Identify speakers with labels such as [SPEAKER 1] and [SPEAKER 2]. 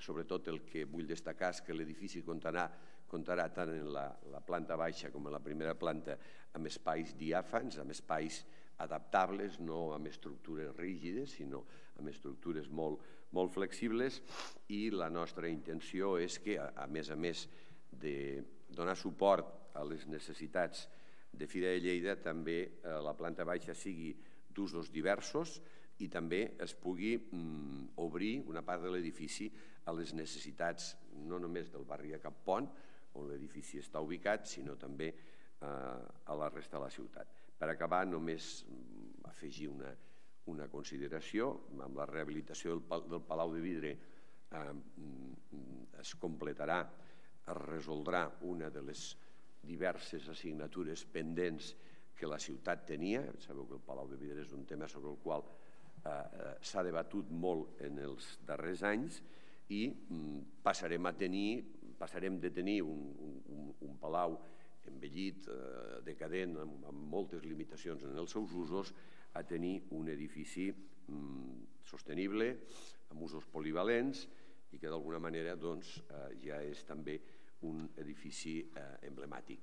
[SPEAKER 1] Sobretot el que vull destacar és que l'edifici comptarà tant en la planta baixa com en la primera planta amb espais diàfans, amb espais adaptables, no amb estructures rígides, sinó amb estructures molt flexibles, i la nostra intenció és que, a més de donar suport a les necessitats de Fira de Lleida, també la planta baixa sigui d'usos diversos i també es pugui obrir una part de l'edifici a les necessitats no només del barri de Cap Pont, on l'edifici està ubicat, sinó també a la resta de la ciutat. Per acabar, només afegir una consideració. Amb la rehabilitació del Palau de Vidre es completarà, es resoldrà una de les diverses assignatures pendents que la ciutat tenia. Sabeu que el Palau de Vidre és un tema sobre el qual s'ha debatut molt en els darrers anys i passarem de tenir un palau envellit, decadent, amb moltes limitacions en els seus usos, a tenir un edifici sostenible, amb usos polivalents i que d'alguna manera ja és també un edifici emblemàtic.